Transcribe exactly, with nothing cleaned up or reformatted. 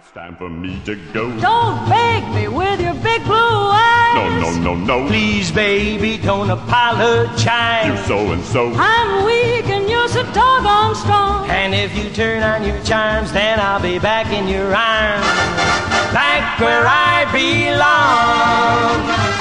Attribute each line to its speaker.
Speaker 1: It's time for me to go.
Speaker 2: Don't beg me with your big blue eyes.
Speaker 1: No, no, no, no.
Speaker 3: Please, baby, don't apologize.
Speaker 1: You're so and so.
Speaker 2: I'm weak and you're so doggone strong.
Speaker 3: And if you turn on your charms, then I'll be back in your arms, back where I belong.